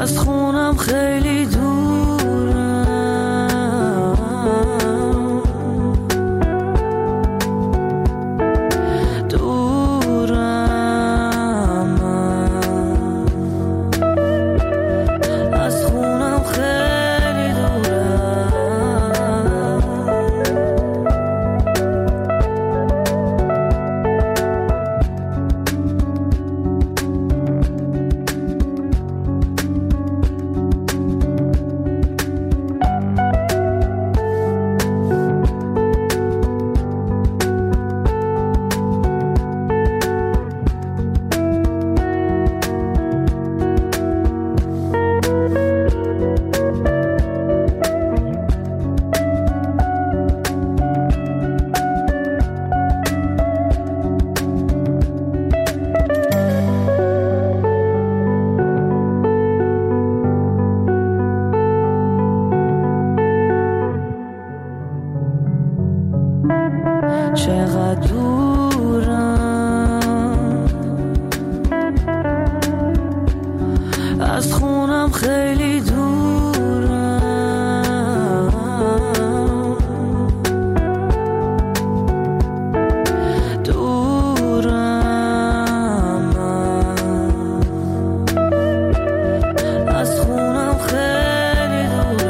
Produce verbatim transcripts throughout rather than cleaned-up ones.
از خونم خیلی دورم، دورم من. از خونم خیلی دورم. چقدر دورم، از خونم خیلی دورم، دورم من. از خونم خیلی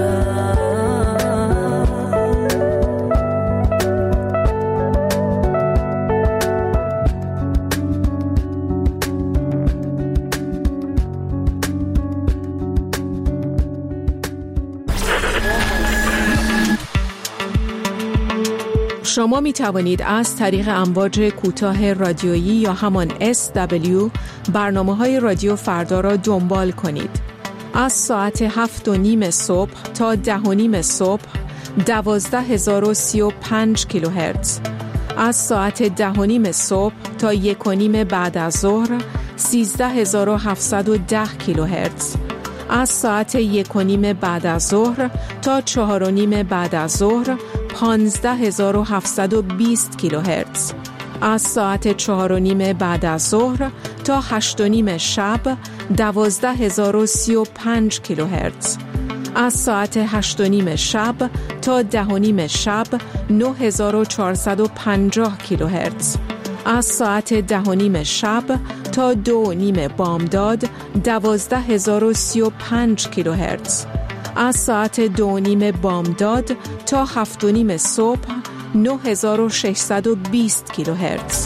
دورم. شما می توانید از طریق امواج کوتاه رادیویی یا همان اس دبلیو برنامه‌های رادیو فردا را دنبال کنید. از ساعت هفت و نیم صبح تا ده و نیم صبح دوازده هزار و سی و پنج کیلوهرتز، از ساعت ده و نیم صبح تا یک و نیم بعد از ظهر سیزده هزار و هفتصد و ده کیلوهرتز، از ساعت یک و نیم بعد از ظهر تا چهار و نیم بعد از ظهر پانزده هزار و هفتصد و بیست کیلوهرتز، از ساعت چهار و نیم بعد از ظهر تا هشت و نیم شب دوازده هزار و سی و پنج کیلوهرتز، از ساعت هشت و نیم شب تا ده و نیم شب نه هزار و چهارصد و پنجاه کیلوهرتز، از ساعت ده و نیم شب تا دو و نیم بامداد دوازده هزار و سی و پنج کیلوهرتز، از ساعت دو و نیم بامداد تا هفت و نیم صبح نه هزار و ششصد و بیست کیلوهرتز.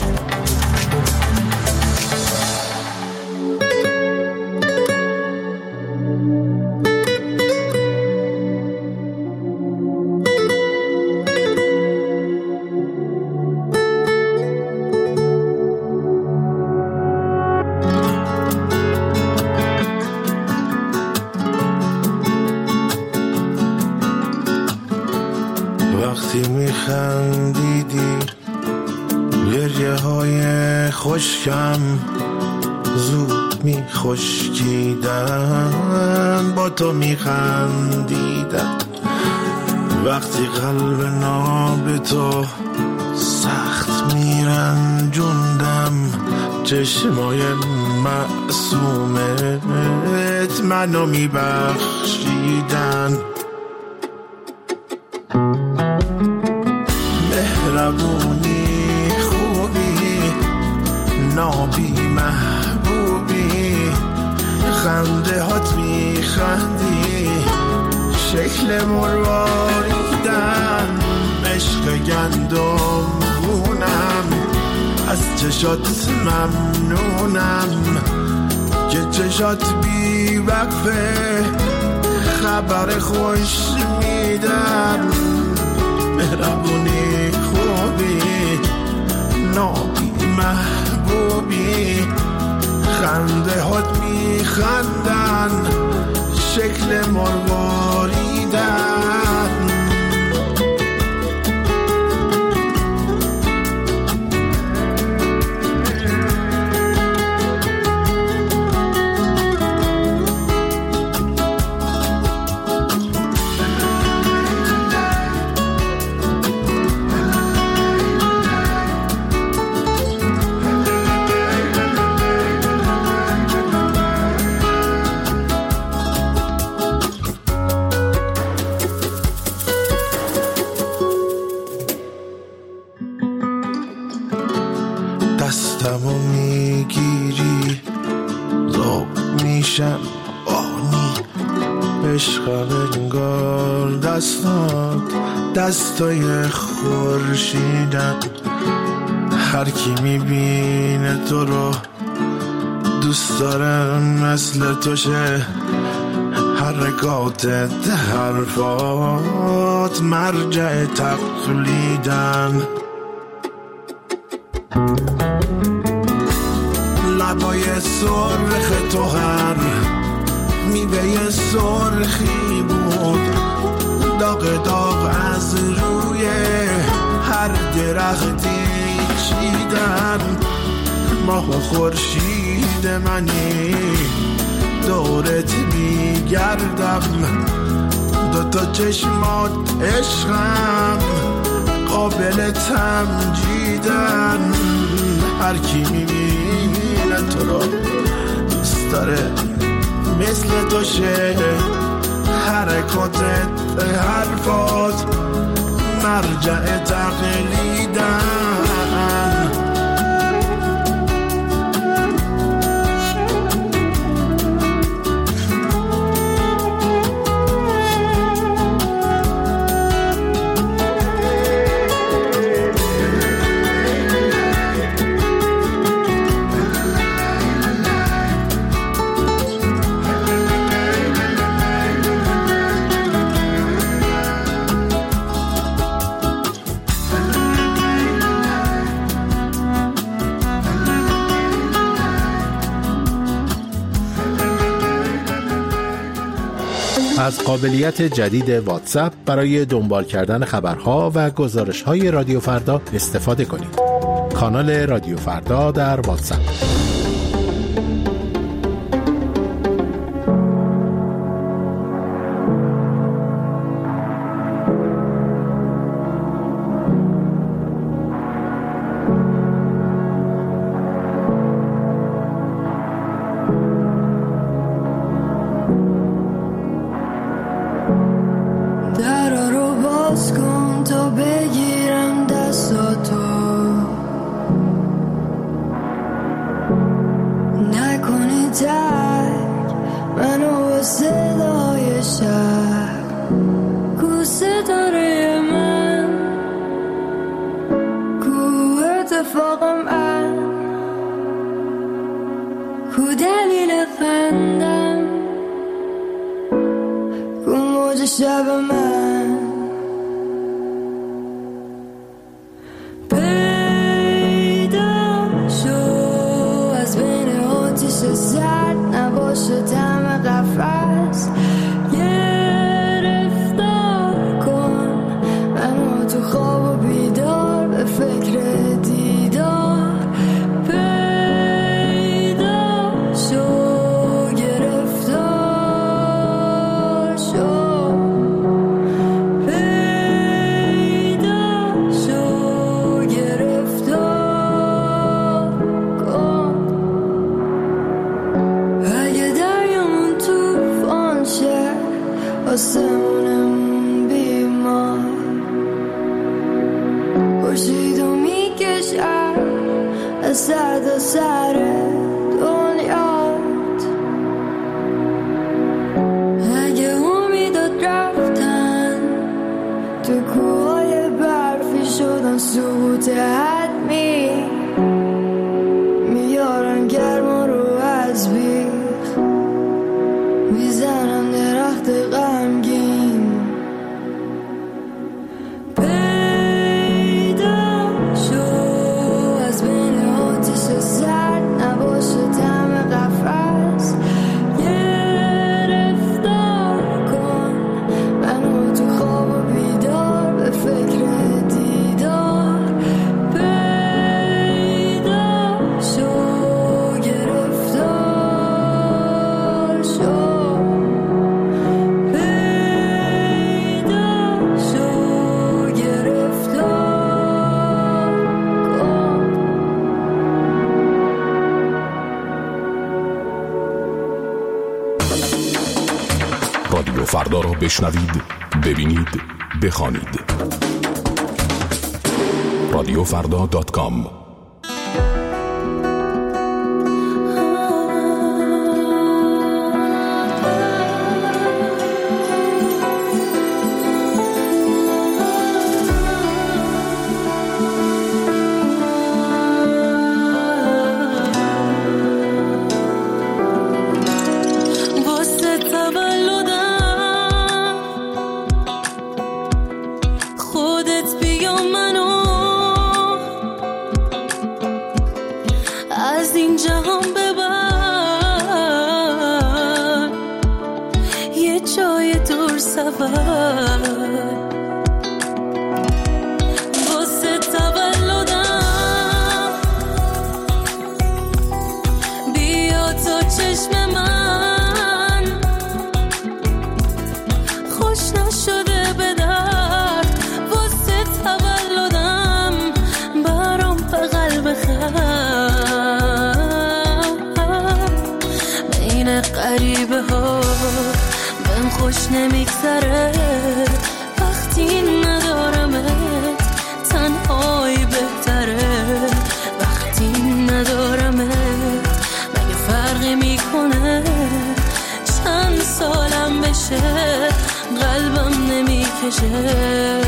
وقتی میخندیدی گریه های خشکم زود میخشکیدن، با تو میخندیدم. وقتی قلب ناب تو سخت میرنجوندم، چشمای معصومت منو میبخشیدن. مهربونی خوبی نابی محبوبی، خنده هات میخندی شکل مرواریدن، عشق گندم گونم از چشات ممنونم که چشات بی وقفه خبر خوش میدن. مهربونی خوبی نابی محبوبی، خنده هات میخندن شکل مرواریدن. عشقم انگار دستات دستای خورشیدن. هر کی میبینه تو رو دوست داره مثل تو شه، حرکاتت حرفات مرجع تقلیدن. لبای سرخ تو هر میوه سرخی بود، داغ داغ از روی هر درختی چیدن. ماه و خورشید منی دورت میگردم، دوتا چشمات عشقم قابل تمجیدن. هر کی میبینه تو رو دوست داره مثل تو شه، حرکاتت حرفات مرجع تقلیدن. از قابلیت جدید واتساپ برای دنبال کردن خبرها و گزارش‌های رادیو فردا استفاده کنید. کانال رادیو فردا در واتساپ. رادیو فردا را بشنوید، ببینید، بخوانید. رادیو فردا دات کام. جای دور سفر واسه تولدم بیا تا چشم من خوش نشده به درد واسه تولدم برام بغل بخر بین غریبه ها بهم خوش نمیگذره وقتی ندارمت تنهایی بهتره وقتی ندارمت مگه فرقی میکنه چند سالم بشه قلبم نمیکشه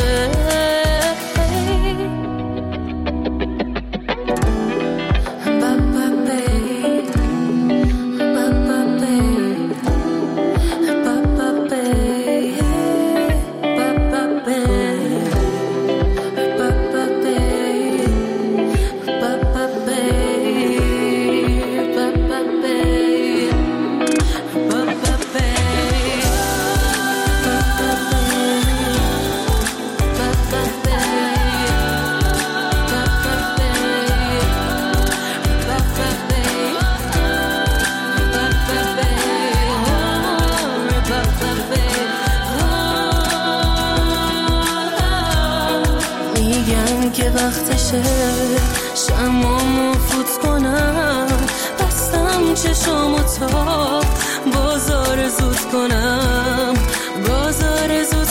که وقتشه شمامو فوت کنم بستم چشامو تا بازار زود کنم بازار زود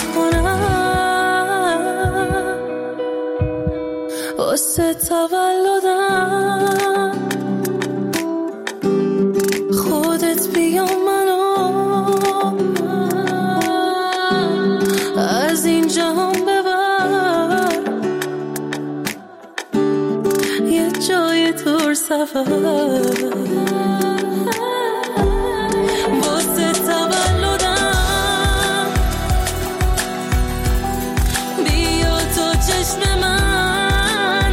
کنم واسه تولدم خودت بیا منو از این جهان جای دور سفر واسه تولدم بیا تو چشم من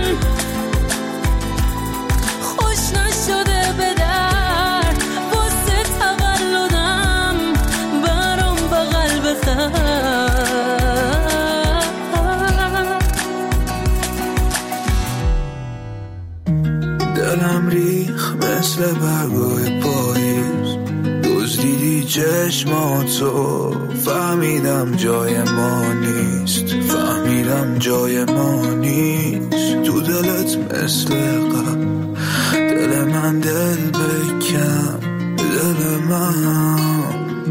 خوش نشده به درد واسه تولدم برام بغل بخر دلم ریخ مثل برگای پاییز دزدیدی چشماتو فهمیدم جای ما نیست فهمیدم جای ما نیست تو دلت مثل قبل دل من دل بکن دل من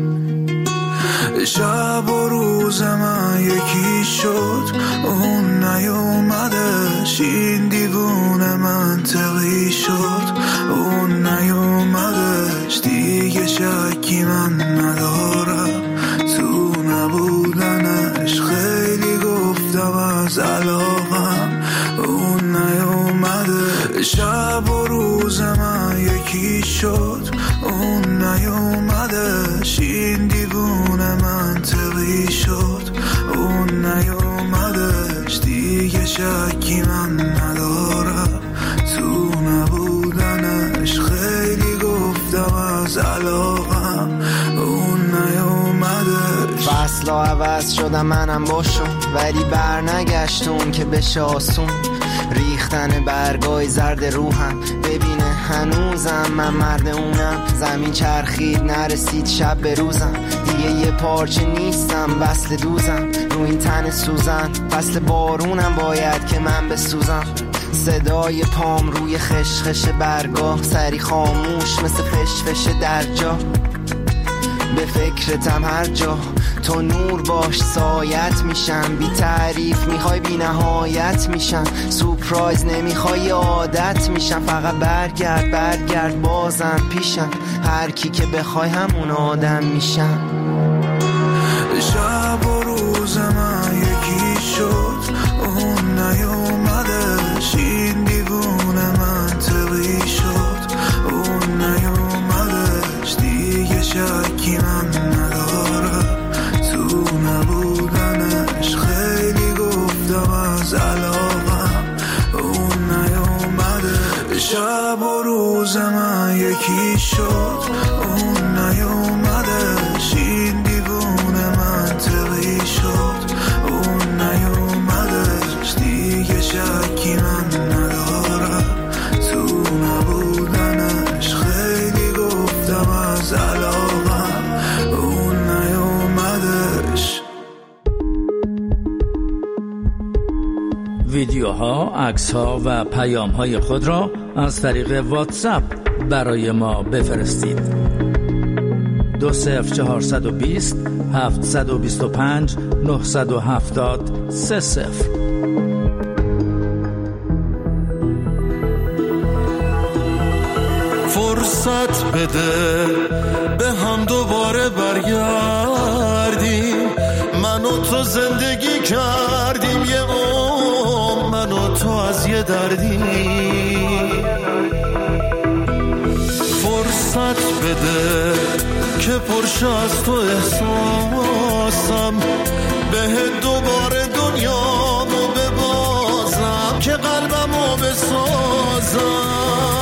شب و روز من یکی شد اون نیومدش این دیوونه منطقی شد اون نیومدش دیگه شکی من ندارم تو نبودنش خیلی گفتم از علاقم اون نیومده شب و روز من یکی شد اون نیومدش این دیوونه منطقی شد اون نیومدش دیگه شکی من ندارم تو نبودنش خیلی گفتم از علاقم اون نیومدش فصلا عوض شدم منم باشم ولی بر نگشتون که بشه آسون ریختن برگای زرد روحم ببینه هنوزم من مرد اونم زمین چرخید نرسید شب به روزم دیگه یه پارچه نیستم وصل دوزم رو این تن سوزن فصل بارونم باید که من بسوزم صدای پام روی خشخش برگاه سری خاموش مثل فشفش در جا به فکرتم هر جا تو نور باش سایت میشم بی تعریف میخوای بی نهایت میشم سورپرایز نمیخوای عادت میشم فقط برگرد برگرد بازم پیشم هر کی که بخوای همون آدم میشم شب و روز من یکی شد اون نیومدش این دیوونه منطقی شد اون نیومدش دیگه شکی من ندارم تو نبودنش خیلی گفتم از علاقم اون نیومده شب و روز من یکی شد اون نیومدش این ویدیوها، عکس‌ها و پیام‌های خود را از طریق واتساپ برای ما بفرستید. دو صفر چهارصد و بیست هفتصد و بیست و پنج نهصد و هفتاد سه صفر. فرصت بده به هم دوباره برگردیم، من و تو زندگی کردیم یه عمر، من و تو از یه دردی. فرصت بده که پرشه از تو احساسم، به دوباره دنیامو ببازم که قلبمو بسازم.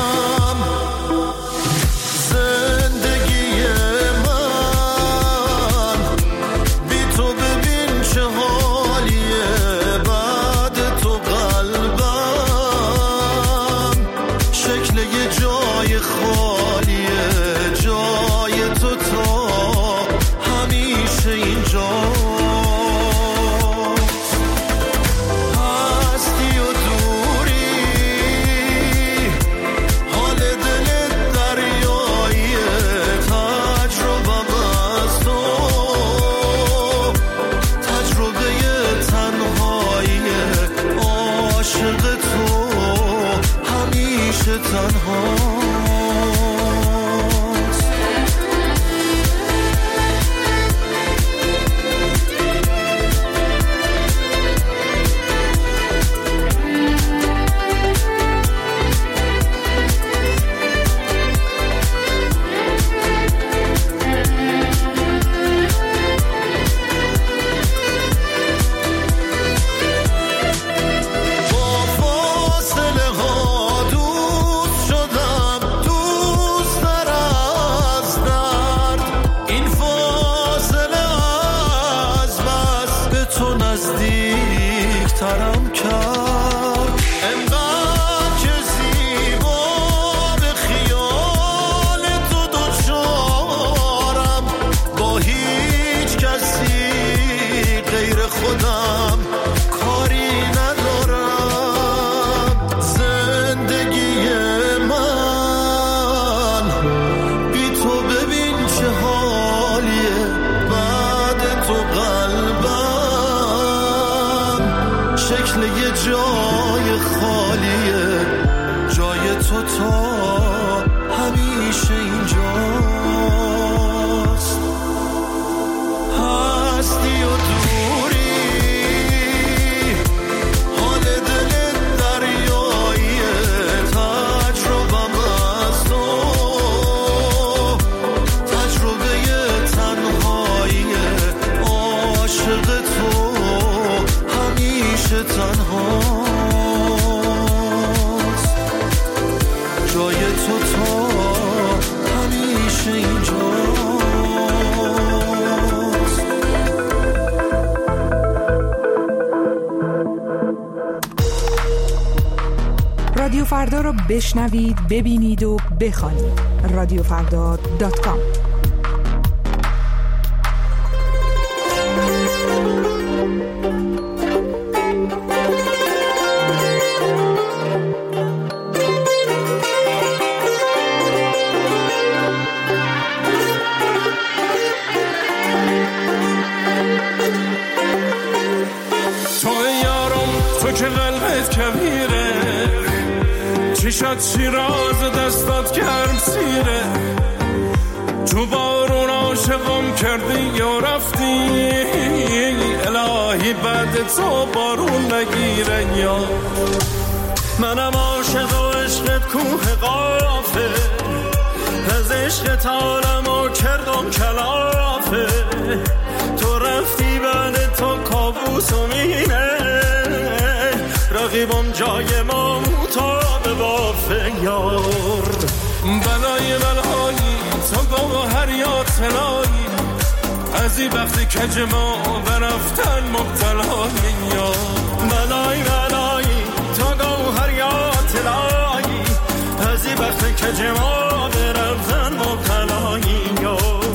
رادیو فردا رو بشنوید، ببینید و بخوانید. رادیو فردا دات کام. چشات شیراز دستات گرم سیره، تو بارون عاشقم کردی یا رفتی، الهی بعد تو بارون نگیره. یا منم عاشق و عشقت کوه قافه، از عشقت عالمو کردم کلافه، تو رفتی بعد تو کابوس و مینه، رقیبم جای ما مطابق بافه. یار بلای بلایی تو گوهر یا طلایی، از این وقتی کج ما برفتن مبتلایی. یار بلای بلایی تو گوهر یا طلایی، از این وقتی کج ما برفتن مبتلایی. یار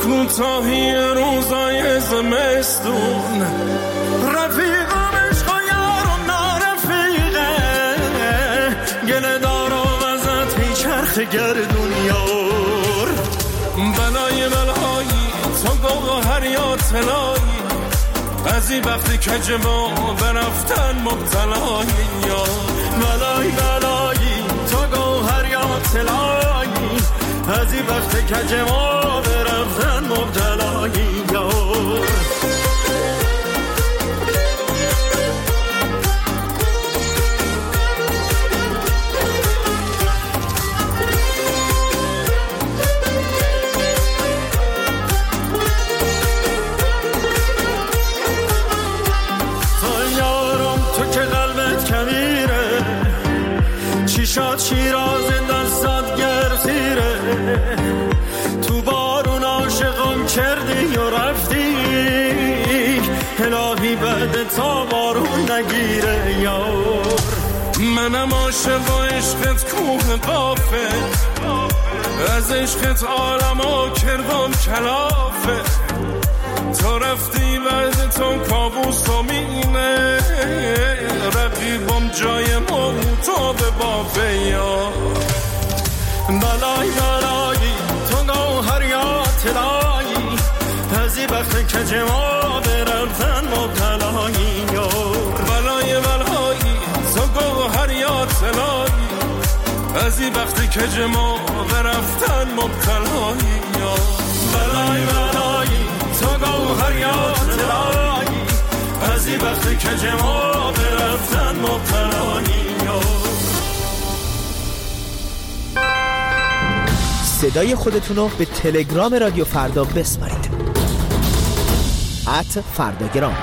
کوتاهی روزای زمستون، رفیقم عشق و یار و نارفیقه، گله دار و وزت هی چرخ گردون یار، بلای بلایی تو گوهر یا طلایی، بعضی وقتی کج ما برفتن مبتلایی، یا بلای بلایی تو گوهر یا طلایی، بعضی وقتی کج ما برفتن مبتلایی، یا شاد شیراز دستات گرفتیره، تو بارون عاشقم کردی و رفتی، الهی بعد تا بارون نگیره یار، منم عاشق و عشقت کوه قافه، از عشقت عالم و کردم کلافه، تو رفتی بعد تو کابوس و مینه، رقیبم جای ما تو به بافه یا بلای بلایی تو گوهر یا طلایی، بعضی وقت کج ما برفتن مبتلایی، یا بلای بلایی تو گوهر یا طلایی، بعضی وقت کج ما برفتن مبتلایی، یا بلای بلایی تو گوهر یا طلایی، بعضی وقت کج ما برفتن مبتلایی. صدای خودتون رو به تلگرام رادیو فردا بسپارید. ات فرداگرام.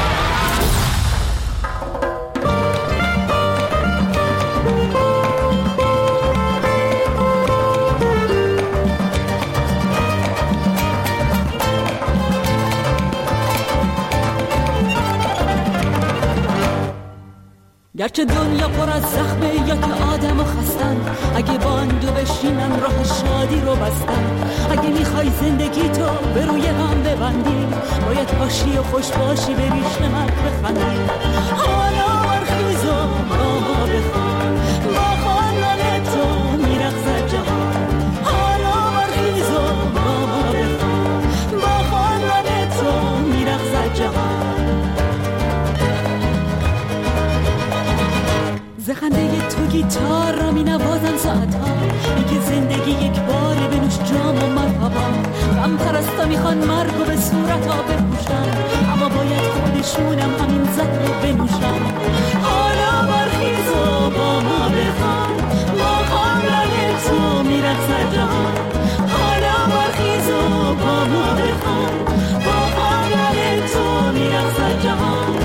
گرچه دنیا پر از زخمه یا که آدم و خستن، اگه باندو بشینن راه شادی رو بستن، اگه میخوای زندگی تو به روی هم ببندی، باید باشی و خوش باشی به ریش من بخندی، حالا برخیز و با ما بخوان، با خواندن تو میرقصد جهان، حالا برخیز و با ما بخوان، با خواندن تو میرقصد جهان. زخنده تو گیتار را می نوازن ساعت ها، میگه زندگی یک باره بنوش جام و مرحبا، غم پرستا میخوان مرگو به صورت ها بپوشن، اما باید خودشونم همین زهر رو بنوشن، حالا برخیز و با ما بخوان، با خواندن تو میرقصد جهان، حالا برخیز و با ما بخوان، با خواندن تو میرقصد جهان.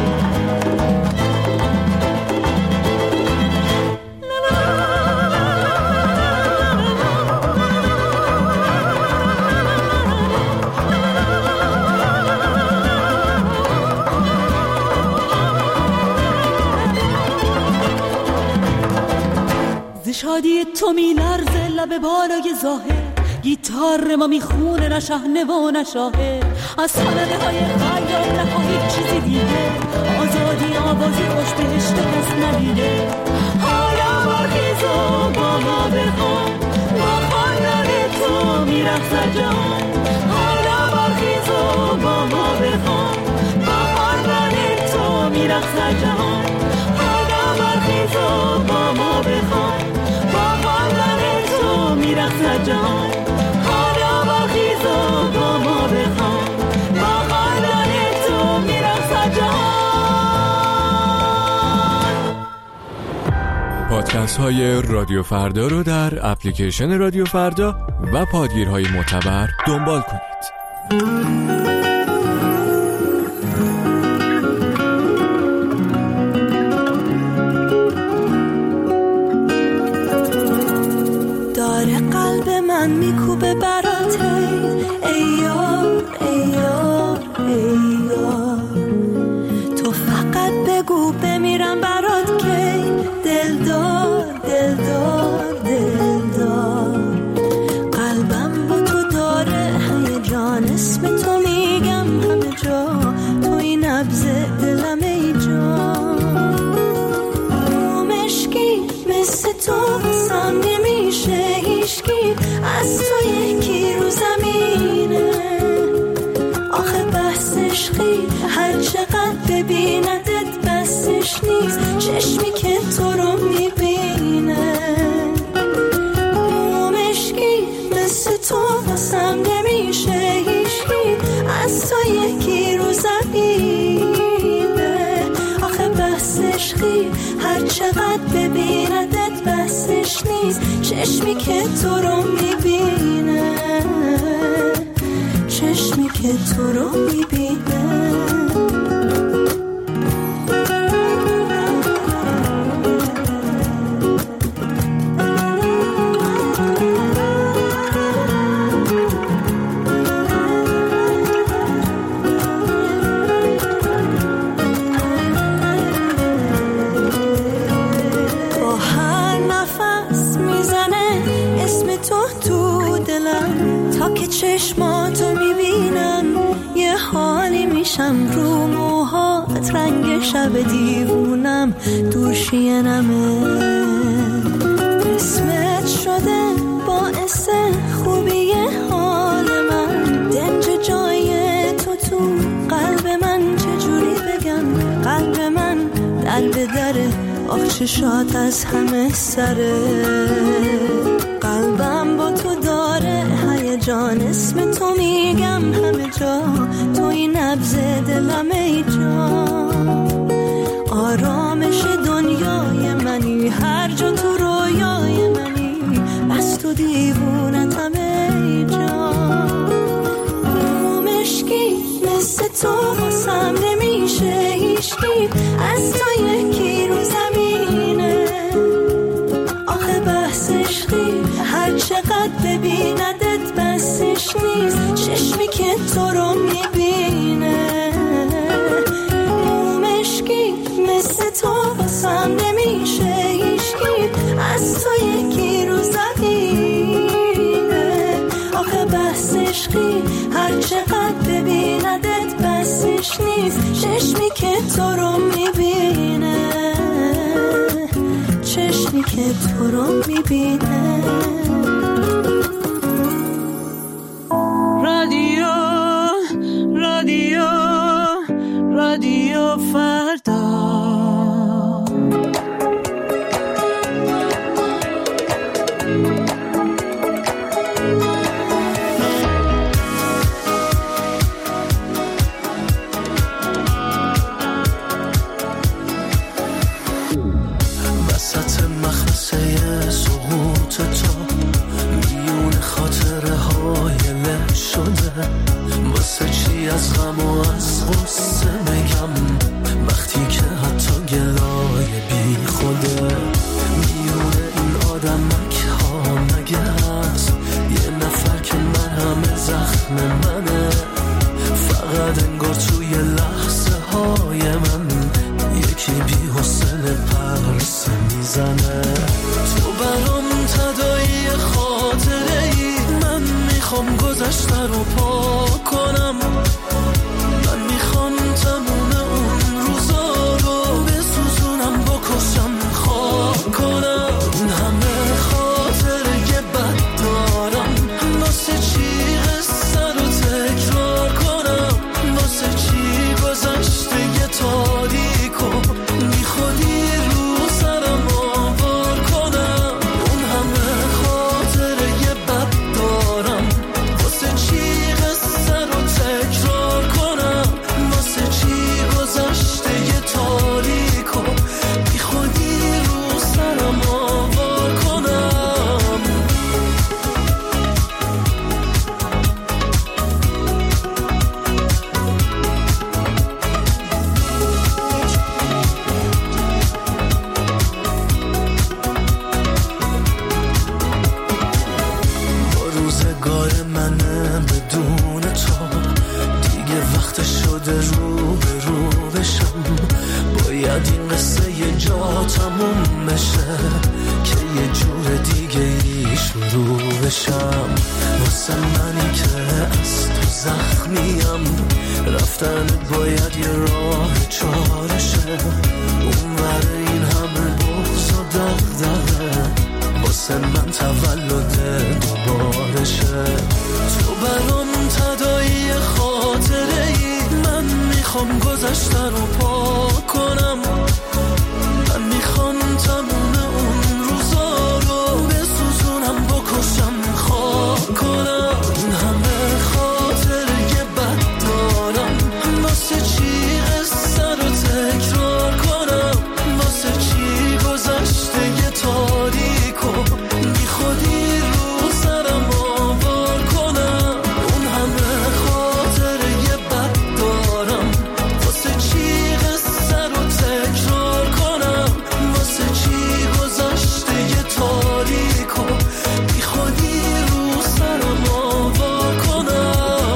شادی تو می لرزه لب بالای ظاهر، گیتار ما میخونه نه شحنه و نه شاهر، از خانده های خیال نکن هیچ چیزی دیگه، آزادی آوازی خوش بهشت کس ندیده، حالا برخیز و با ما بخوان، با خواندن تو میرقصد جهان، حالا برخیز و با ما بخوان، با خواندن تو میرقصد جهان، حالا برخیز و با ما بخوان، میرقصد جهان، حالا برخیز و با ما بخوان، با خواندن تو میرقصد جهان. پادکست های رادیو فردا رو در اپلیکیشن رادیو فردا و پادگیرهای معتبر دنبال کنید. من میکوبه برات ای یار ای یار ای یار، تو فقط بگو بمیرم برات کی، دلدار دلدار دلدار، قلبم با تو داره هیجان مثل تو واسم نمیشه هیچکی، از تو یکی رو زمینه. آخه بحث عشقی هر چقدر ببیندت بسش نیست، چشمی که تو رو میبینه. مومشکی مثل تو واسم نمیشه هیچکی، از تو یکی رو زمینه. آخه بحث عشقی هر چقدر ببیندت بسش نیست، چشمی که تو رو میبینه، چشمی که تو رو میبینه. چشماتو میبینم یه حالی میشم، رو موهات رنگ شب دیوونم دور شینمه. اسمت شده باعث خوبی حال من، دنج جای تو تو قلب من، چجوری بگم قلب من در به دره، آخ چشات از همه سره. قلبم با تو داره هیجان، اسم تو میگم همه جا، تو این نبض دلم ای جان. آرامش دنیای منی، هر جا تو رویای منی، بس تو دیوونتم ای جان. مومشکی مثل تو واسم نمیشه هیچکی، از تو یکی رو زمینه. آخه بحث عشقی هر چقدر ببیندت بسش نیست، چشمی که تو رو میبینه. مومشکی مثل تو واسم نمیشه هیچکی، از تو یکی رو زمینه. آخه بحث عشقی هر چقدر ببیندت بسش نیست، چشمی که تو رو میبینه، چشمی که تو رو میبینه. رادیو رادیو رادیو فردا. وسط مخمسه سقوط تو میون خاطره های له شده، واسه چی از غم و از غصه بگم وقتی که حتی گلای بی خوده. میون این آدمک ها مگه هست یه نفر که من همه زخم منه، فقط انگار توی لحظه های من یکی بی حوصله پرسه میزنه. تو برام تدایی خاطره ای، من میخوام گذشته رو پاک کنم، من میخوام تموم اون روزا رو بسوزونم، بکشم خاک کنم. این همه خاطره که بد دارم، واسه چی قصه رو تکرار کنم، واسه چی گذشته یه تاریکو بی خودی رو سرم آوار کنم. اون همه خاطره یه بد دارم، واسه چی قصه رو تکرار کنم، واسه چی گذشته یه تاریکو بی خودی رو سرم آوار کنم. با روزگار منه بدون تو، دیگه وقت شده رو به رو بشم. باید این قصه یه جا تموم بشه که یه جور دیگه ای شروع بشم. واسه منی که از تو زخمیم، رفتن باید یه راه چارشه. اون ور این همه بغض و دغدغه واسه من تولد دوبارشه. تو برام تداعی خاطره ای، من میخوام گذشته رو پاک کنم، من میخوام تموم اون روزا رو بسوزونم، بکشم، خاک کنم. این همه خاطره بد دارم، واسه چی قصه رو تکرار کنم، واسه چی گذشته یه تاریک و بی خودی رو سرم آوار کنم. اون همه خاطره بد دارم، واسه چی قصه رو تکرار کنم، واسه چی گذشته یه تاریک و بی خودی رو سرم آوار کنم.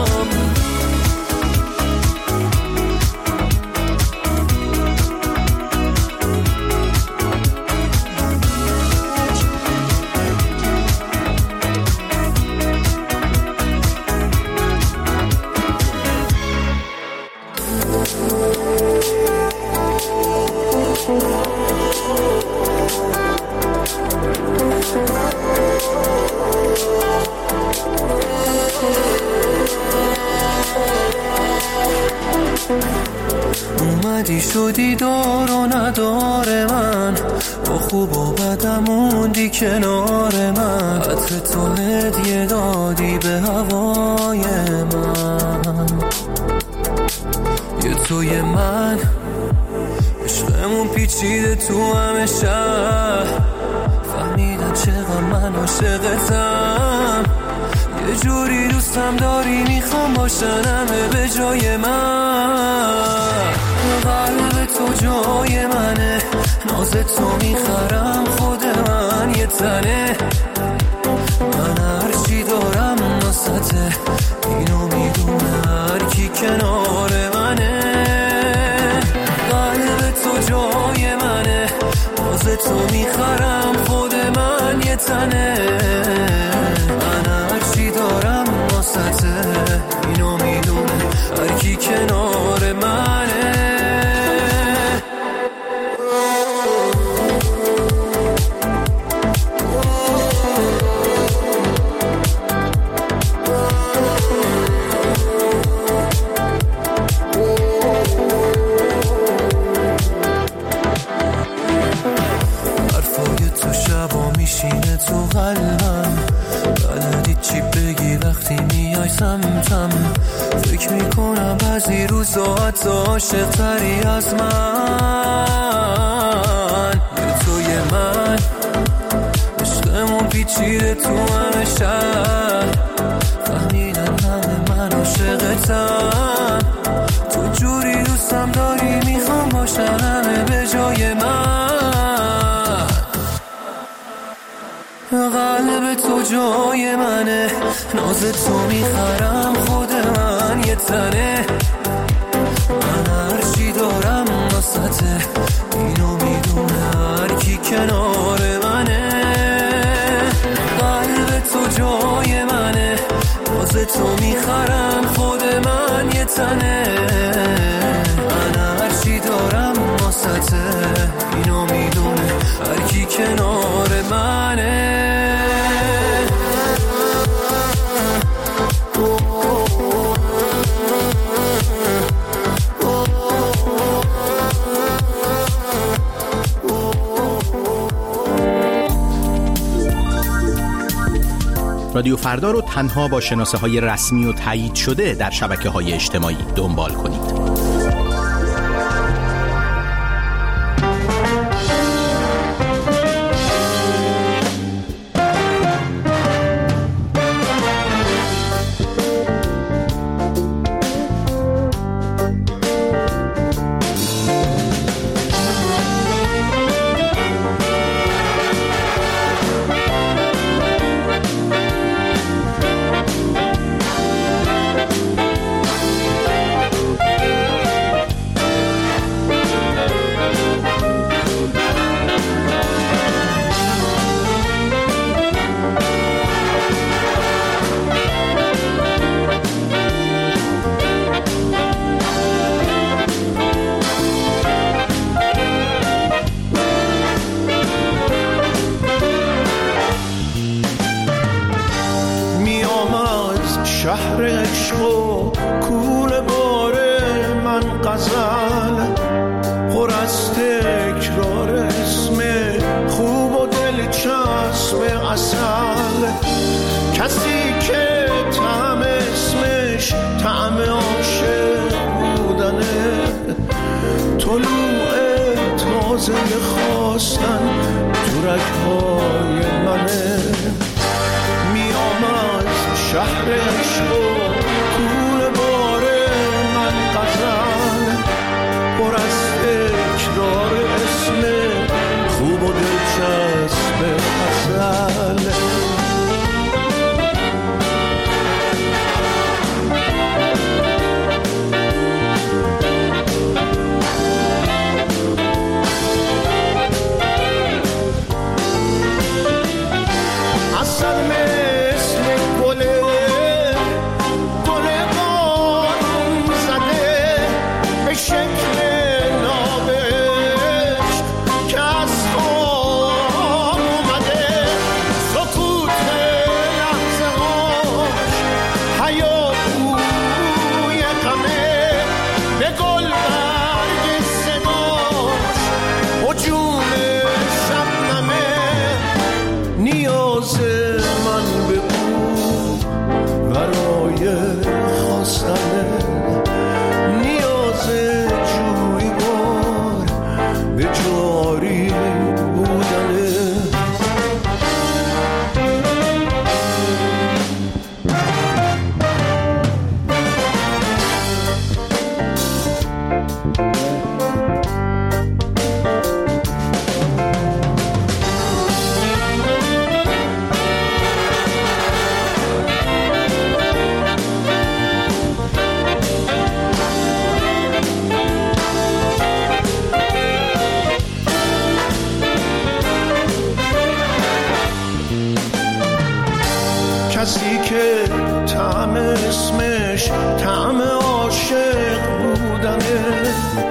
اومدی شدی دار و ندار من، با خوب و بدم موندی کنار من، عطر تو هدیه دادی به هوای من. یه توی من عشقمون پیچیده تو همه شهر، فهمیدن چقدر من عاشقتم، یه جوری دوستم داری میخوام باشن همه به جای من. قلب تو جای منه، ناز تو میخرم خود من یه تنه، من هرچی دارم ناسته، اینو میدونه هر کی کنار منه. قلب تو جای منه، ناز تو میخرم خود من یه تنه، من هرچی دارم ناسته، اینو میدونه هر کی کنار منه. میشینه تو قلبم، بلدی چی بگی وقتی میای سمتم، فکر میکنم بعضی روزا حتی عاشق تری از من. یه توی من عشقمون پیچیده تو همه شهر، فهمیدن همه من عاشقتم، تو جوری دوستم داری میخوام باشن همه به جای من. قلب تو جای منه، ناز تو میخرم خود من یه تنه، من هرچی دارم ناسته، اینو میدونه هر کی کنار منه. قلب تو جای منه، ناز تو میخرم خود من یه تنه، من هرچی دارم ناسته، اینو میدونه هر کی کنار منه. رادیو فردا رو تنها با شناسه های رسمی و تایید شده در شبکه های اجتماعی دنبال کنید. شهر عشق و کوله باره من غزل پر از تکرار اسم خوب و دلچسب اصل کسی که طعم اسمش طعم عاشق بودنه طلوع تازه خواستن تو رگ‌های منه میام از شهر عشق و کوله باره من غزل پر از تکرار اسم خوب و دلچسب اصل کسی که طعم اسمش طعم عاشق بودنه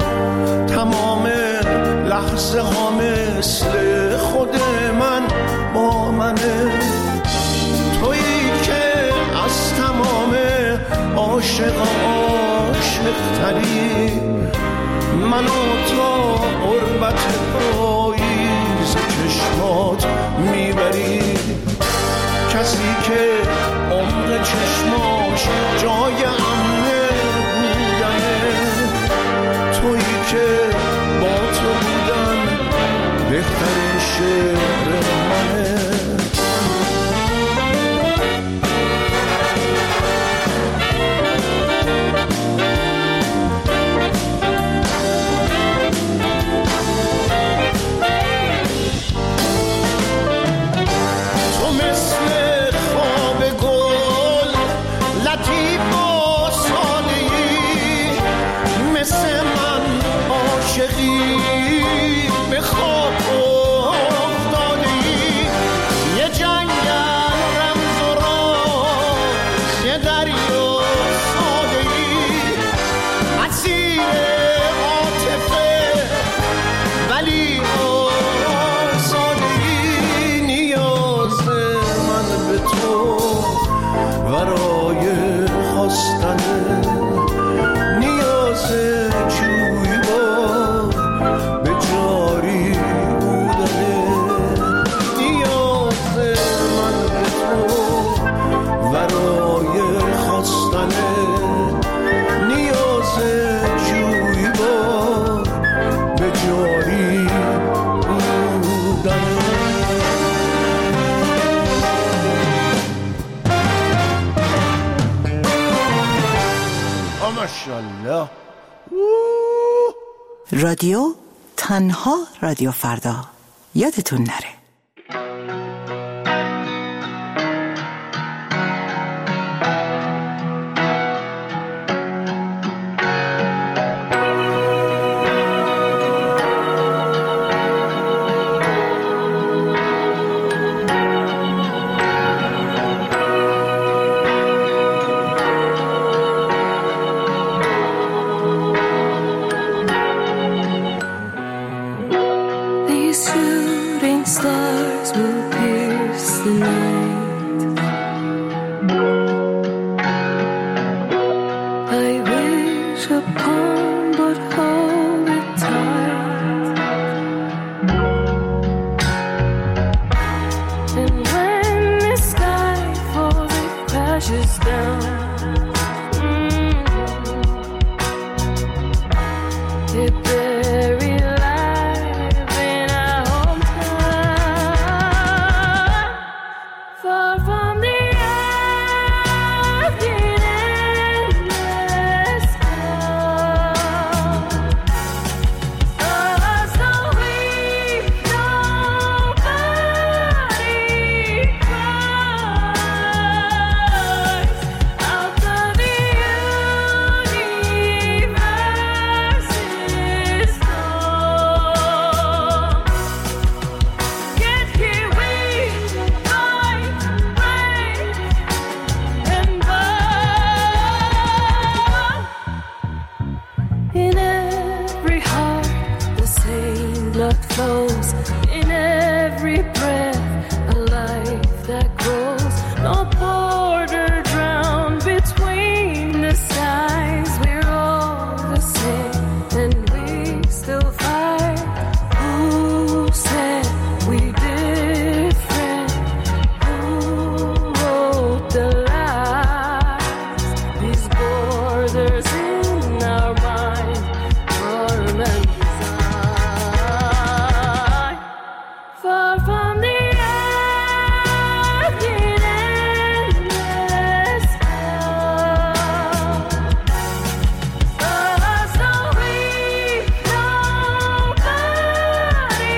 تمام لحظه ها مثل خود من با منه تویی که از تمام عاشق عاشق تری منو تا قربت پاییز چشمات میبری کسی که عمق چشماش جای امنه بودنه تویی که با تو بودن بهترین شعر منه ماشاءالله. رادیو تنها رادیو فردا یادتون نره. Shooting stars reaches down. Mm-hmm. It buried life in our hometown, far from the asking endless call. Us so weak, nobody cries out of the universe's storm. Yet here we fight, break, and burn. In every heart the same blood flows, in every breath a life that grows. No border drowned between the skies. We're all the same and we still fight. Who said we different? Who wrote the lies? These borders in our mind, form and design. Far from the asking endless call. Us so weak, nobody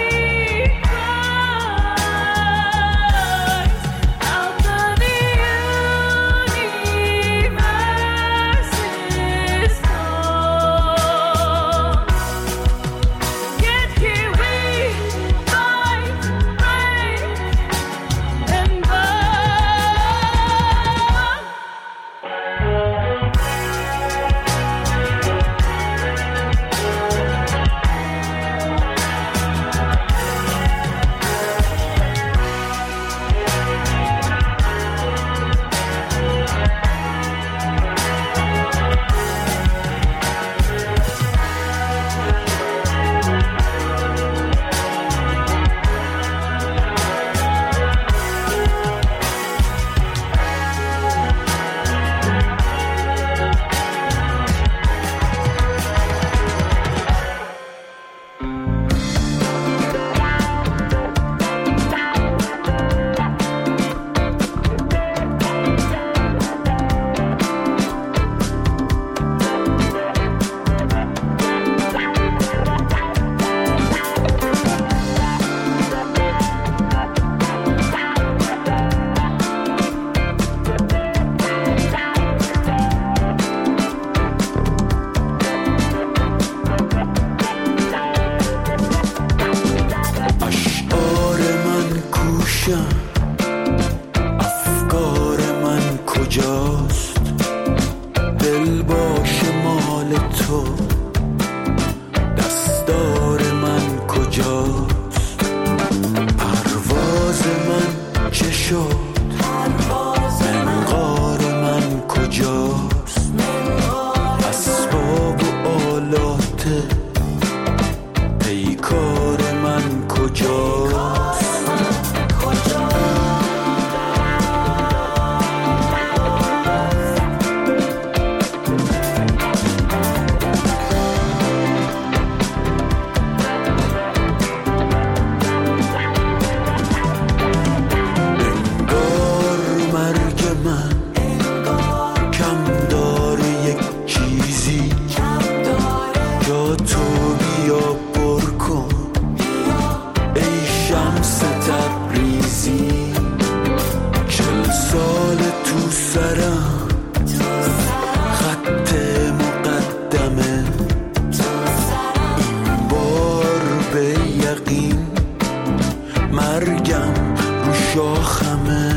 cries out of the universe's storm. Yet here we fight, break, and burn. اشعار من کوشم، افکار من کجاست؟ دل باش مال تو، دستار من کجاست؟ پرواز من چه شد؟ منقار من کجاست؟ اسباب و آلات پیکار من کجاست؟ انگار مرگ من کم داره یک چیزی، جا تو بیا پر کن ای شمس تبریزی. چل سال تو سرم خط مقدمه، این بار به یقین مرگم رو شاخمه.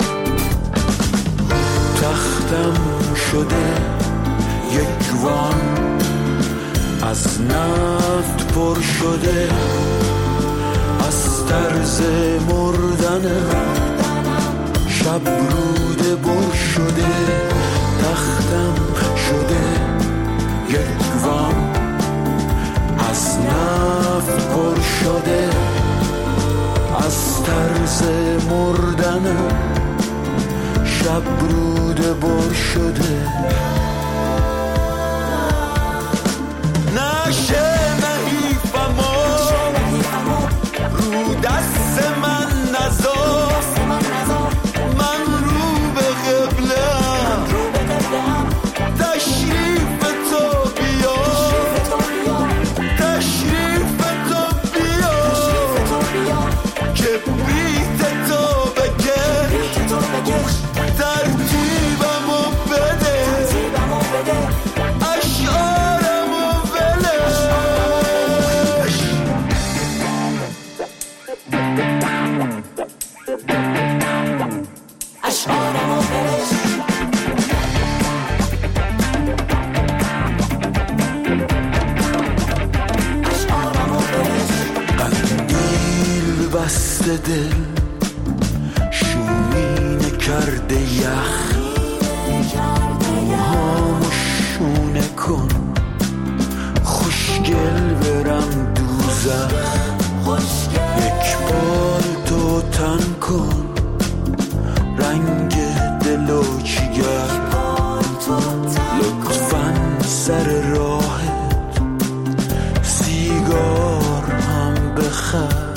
تختم شده یک وان از نفت پر شده، از طرز مردنم شب روده بر شده. تختم شده یک وان از نفت پر شده، از طرز مردنم شب شب روده بر شده نشه نحیفمو رو دست من نذار من رو به قبله‌ام تشریف تو بیا تشریف تو بیا که بیت تو بکش ترتیبمو بده اشعارمو ولش اشعارمو ولش قندیل بسته دل شومینه کرده یخ موهامو شونه کن خوشگل برم دوزخ یک بار تو تن کن رنگ دل و جگر لطفاً سر راهت سیگار هم بخر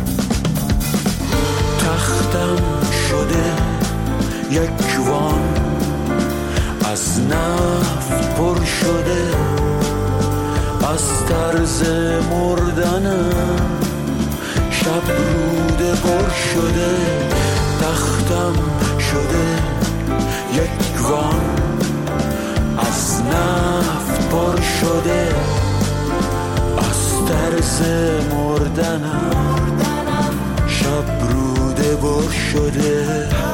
تختم شده یک وان از نفت پر شده از طرز مردنم شب روده پر شده تختم شده یک وان از نفت پر شده از طرز مردنم شب روده پر شده